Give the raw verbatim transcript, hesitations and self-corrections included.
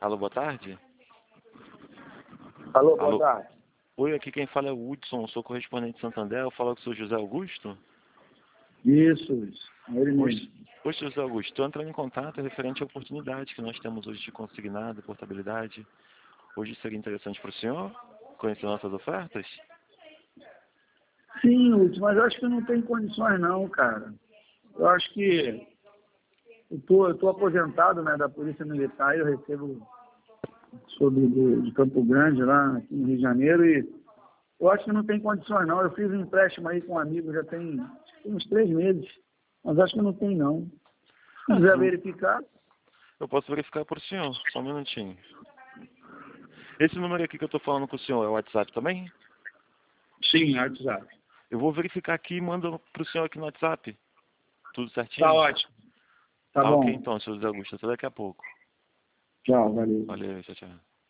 Alô, boa tarde. Alô, boa Alô. tarde. Oi, aqui quem fala é o Hudson, sou correspondente de Santander. Eu falo com o senhor José Augusto. Isso, isso. É ele Oi, mesmo. oi, senhor José Augusto. Estou entrando em contato referente à oportunidade que nós temos hoje de consignado, portabilidade. Hoje seria interessante para o senhor conhecer nossas ofertas? Sim, Hudson, mas eu acho que não tem condições não, cara. Eu acho que eu tô, eu tô aposentado, né, da Polícia Militar, eu recebo sobre do, de Campo Grande, lá aqui no Rio de Janeiro, e eu acho que não tem condições não. Eu fiz um empréstimo aí com um amigo, já tem, tem uns três meses, mas acho que não tem não. Se Ah, quiser sim. verificar, Eu posso verificar para o senhor, só um minutinho. Esse número aqui que eu estou falando com o senhor é o WhatsApp também? sim, WhatsApp. Eu vou verificar aqui e mando para o senhor aqui no WhatsApp. Tudo certinho? Tá ótimo. Tá Tá ok bom. então, senhor José Augusto. Até daqui a pouco. Tchau, valeu. Valeu, tchau, tchau.